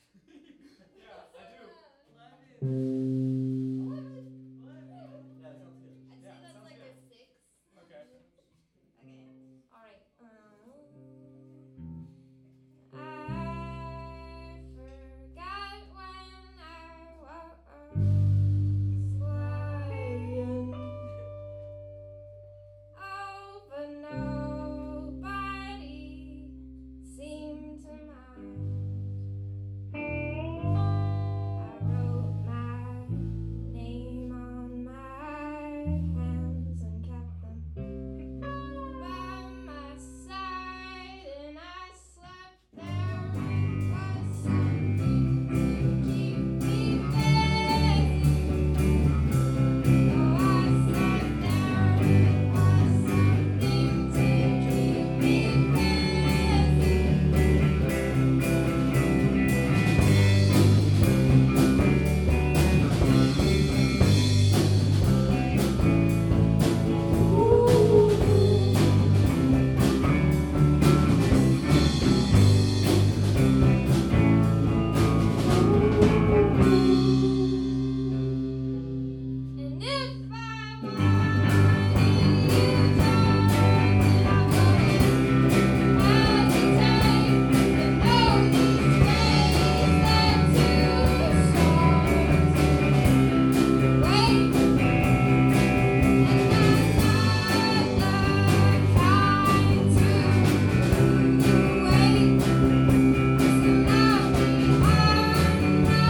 Yeah, I do. 11. Yeah, sounds good. I'd Yeah, say that's sounds like good. a 6. Okay. Okay. All right. I forgot when I was lying. Oh, but nobody seemed to mind. I wrote my name on my hands and kept them by my side, and I slept there. It was something to keep me busy. Oh, I slept there. It was something to keep me And if I wanted you, darling, I wouldn't hesitate. But no, these days led to storms and rain, and I'm not the kind to wait. So I'll be on my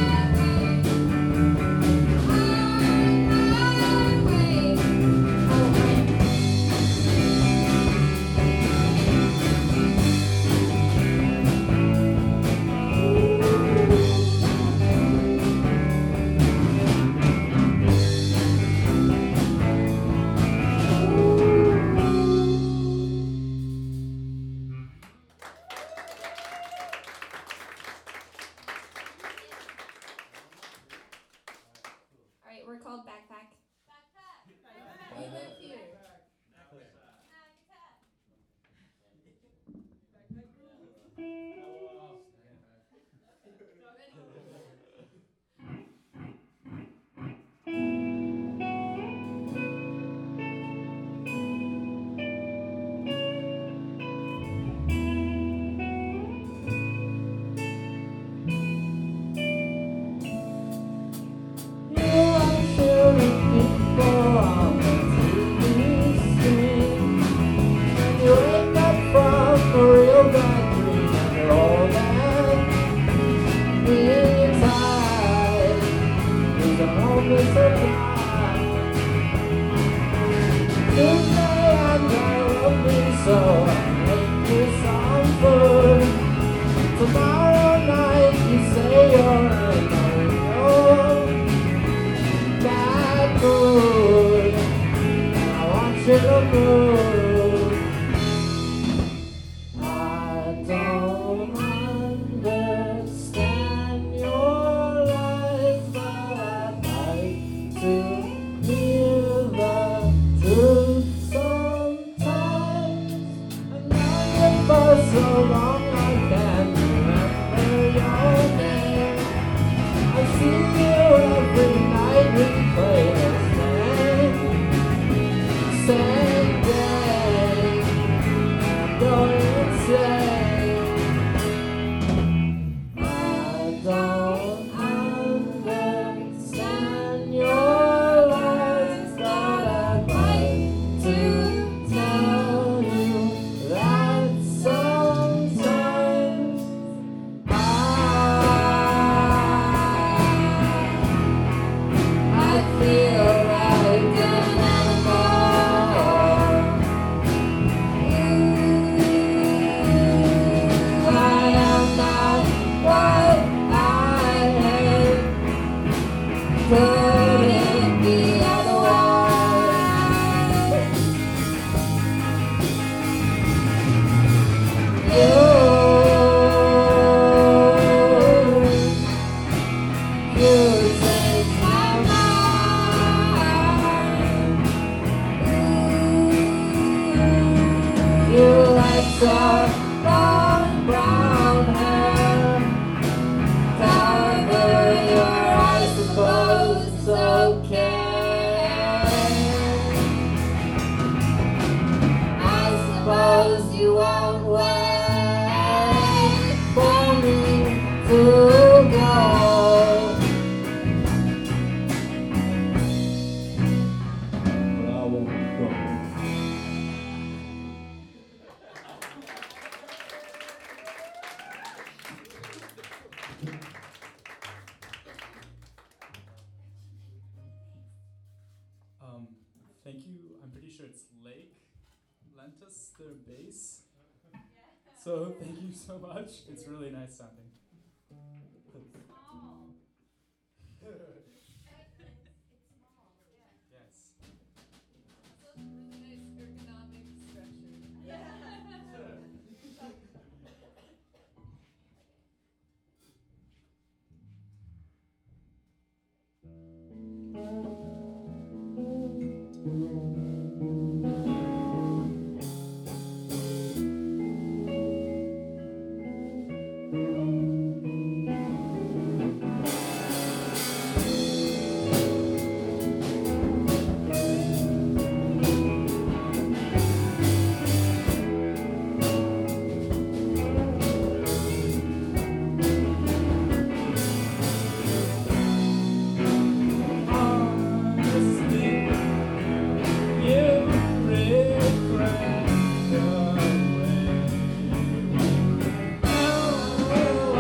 All right, we're called Backpack. Backpack. We live here. You are shooting people on the TV screen. When you wake up from a real bad dream and you're old and inside is a homeless supply. You say I'm not lonely, so I make you some food. Tomorrow night you say you're in a real bad mood, and I want you to move. I don't understand your life, but I'd like to hear the truth sometimes. And now you're for so long I can't remember your name. I see you every night, we play the same game. I'm going insane. I don't understand your lies, but I'd like to tell you that sometimes Thank you. I'm pretty sure it's Lake lent us their bass. So thank you so much. It's really nice sounding. Small. It's small, yeah. Yes. Also, really nice ergonomic structure. Honestly, you regret the way.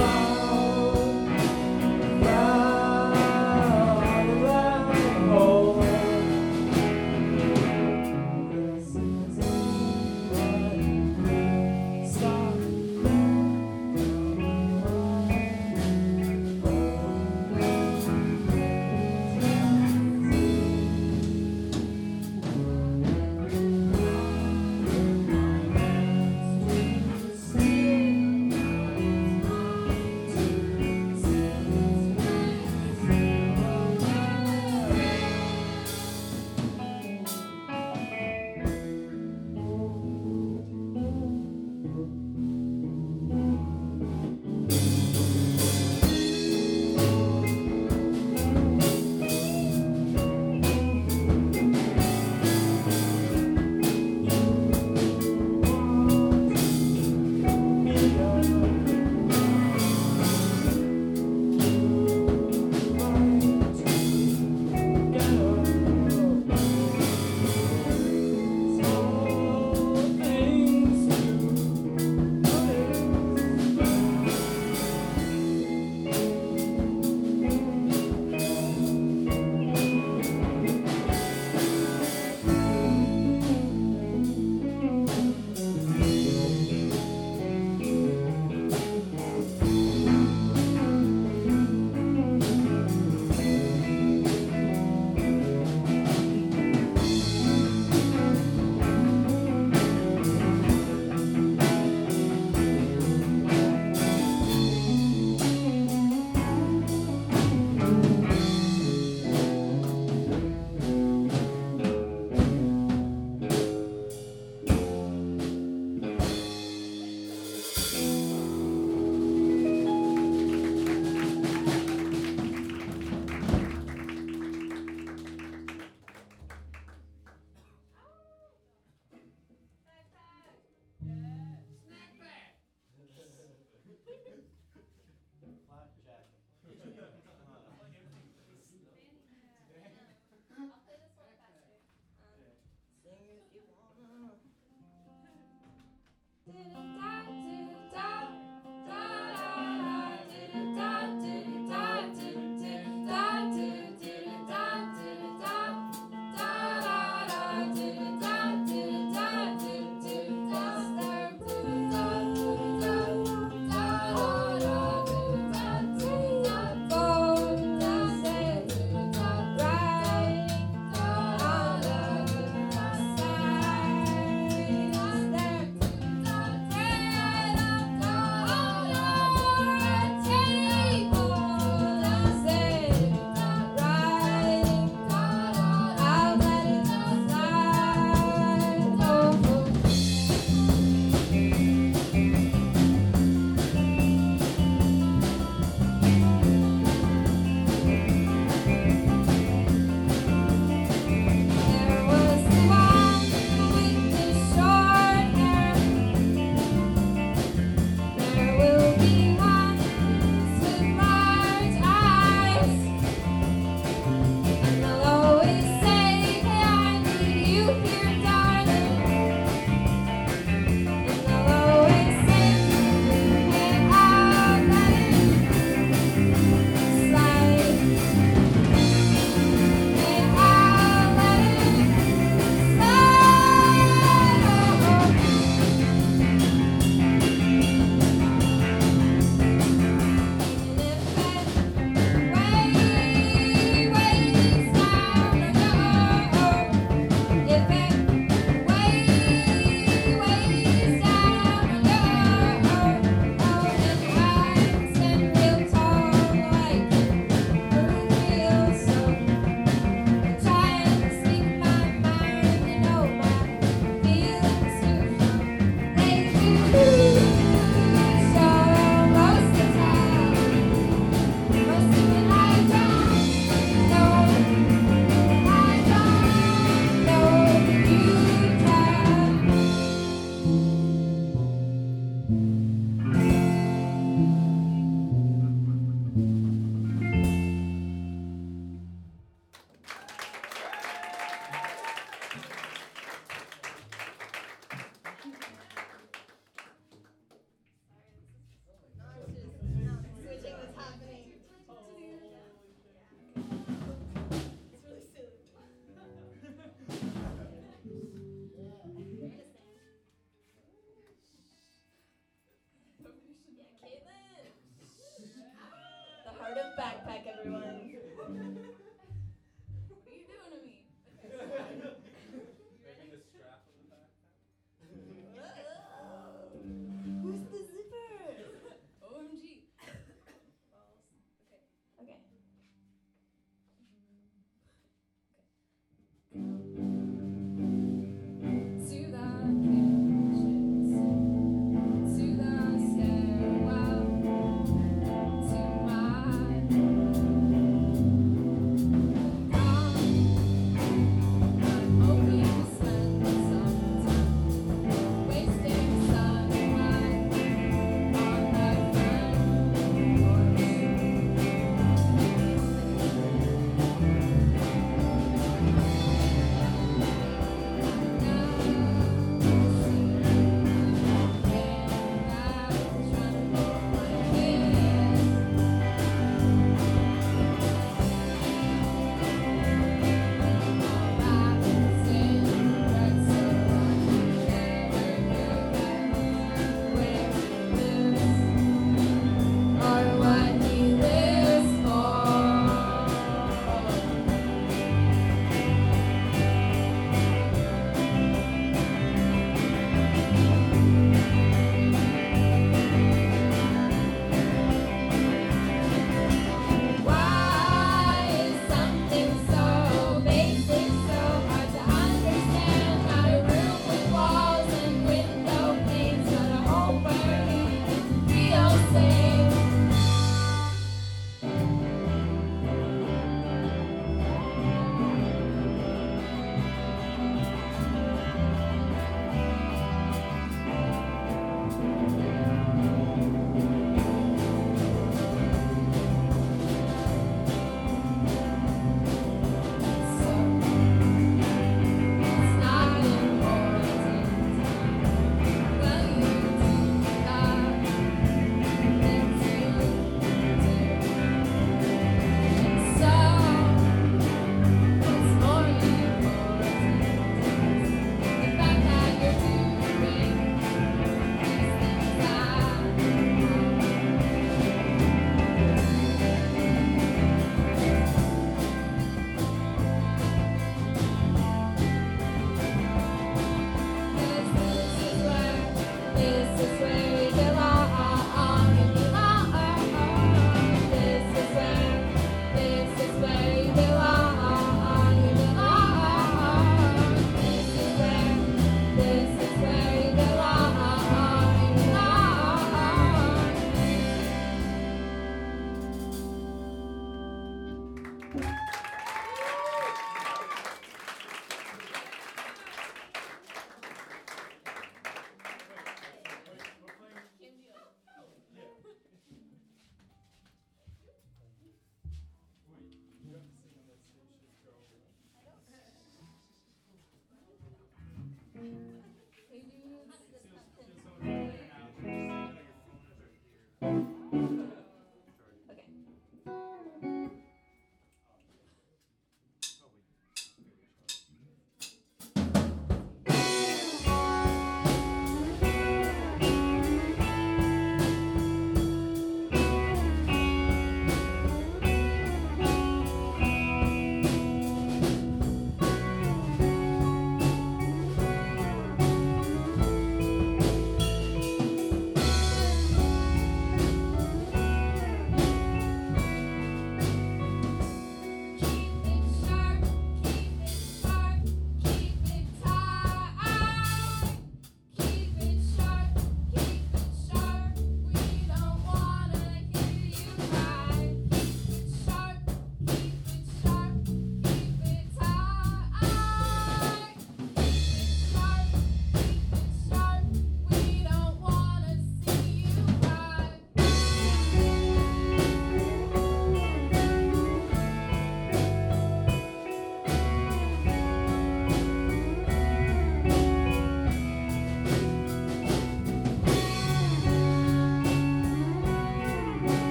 Caitlin. The heart of backpack, everyone. What are you doing to me? Maybe the strap of the backpack. Who's the zipper? OMG. Okay. To the kitchens, to the stairwell, to my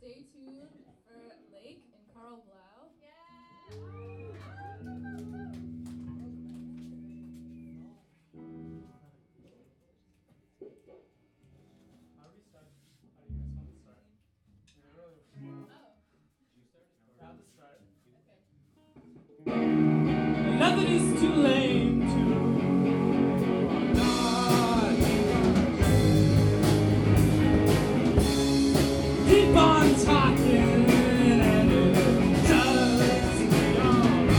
stay tuned for Lake and Carl Blau. How do we start? How do you guys want to start? Oh, I'll just start. okay. Nothing is too lame to not keep on talking and it does me on.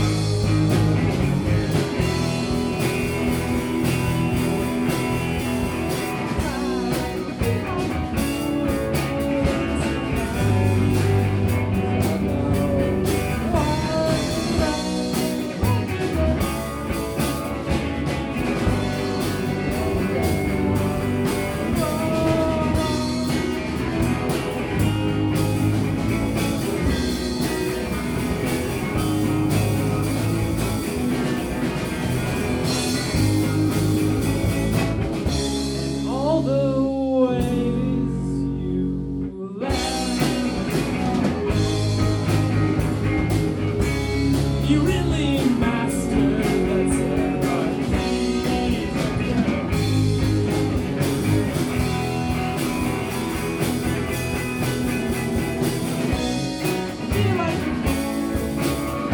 All the ways you left, you really mastered the ceremony. Feel like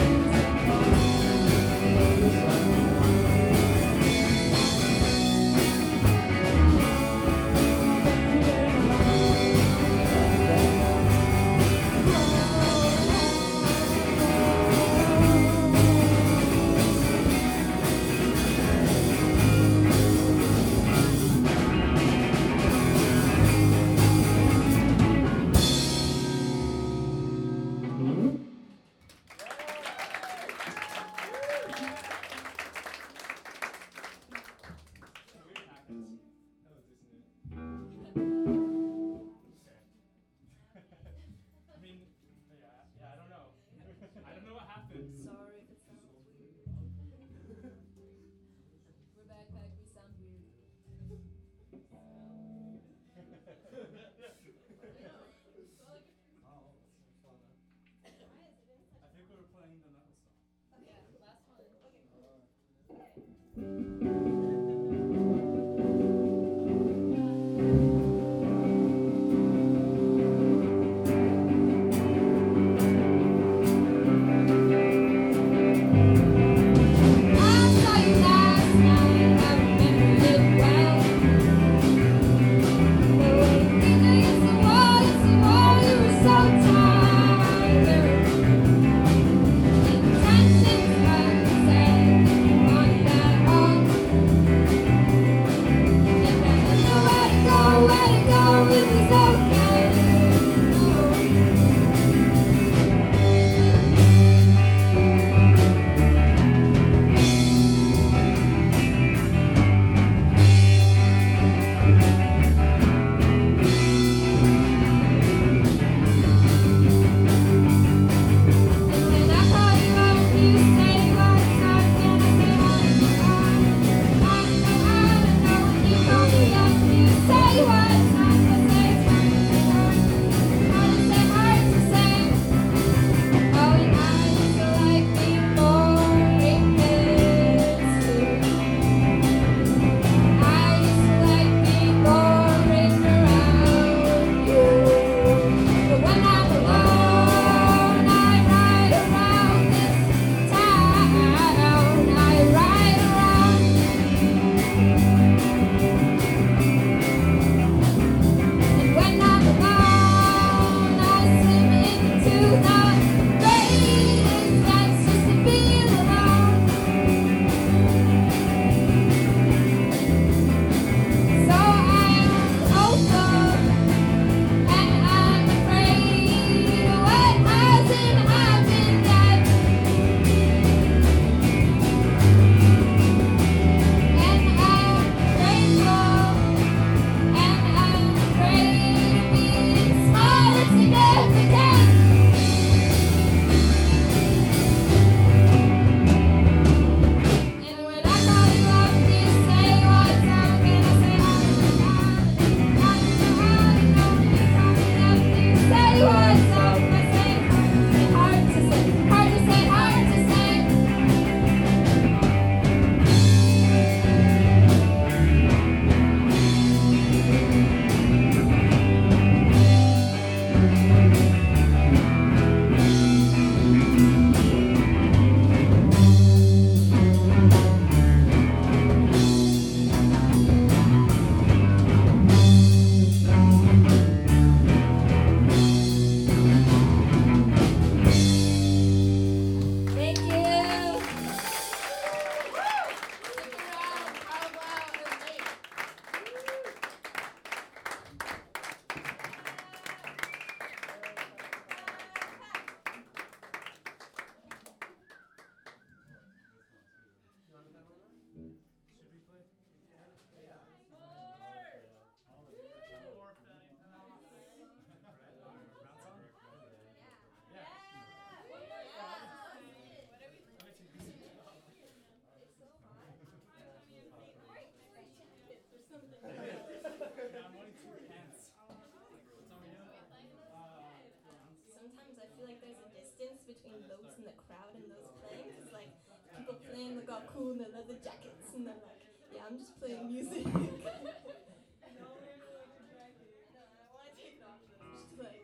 I mean, yeah, I don't know. I don't know what happened. Sorry if it sounds weird. We're backpack, we sound weird. I think we were playing the metal song. Yeah, last one. I saw you last night, I remember it well. The way you you were so tired. Intentions were set on that all notes in the crowd and those playing. It's like people playing look all cool in their leather jackets, and they're like, yeah, I'm just playing music. No, I want to take it off, but I'm just like.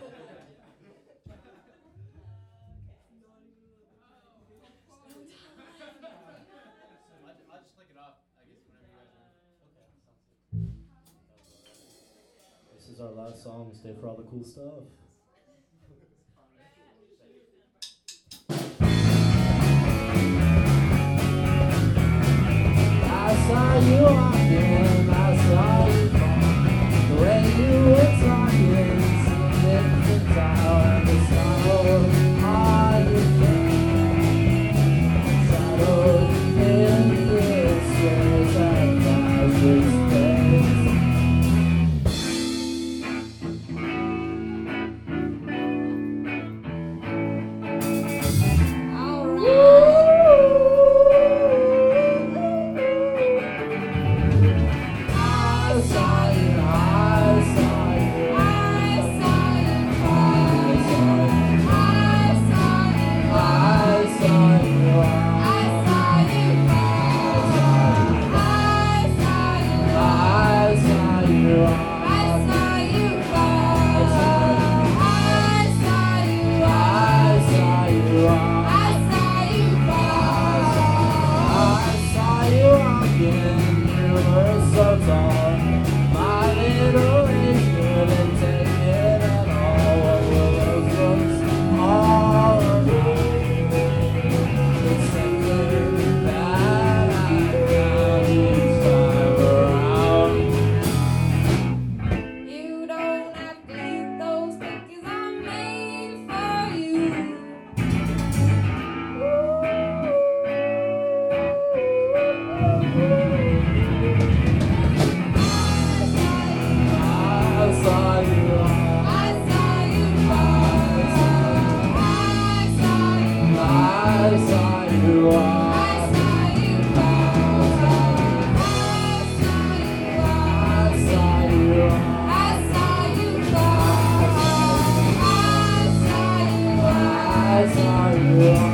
I'll just click it off, I guess, whenever you guys are. Okay, sounds good. This is our last song. Stay for all the cool stuff. I saw you walking, I saw you fall. The way you were talking, seemed different out. The sorrow on your face, shadowed in the stairs at Lazarus Place. I saw you.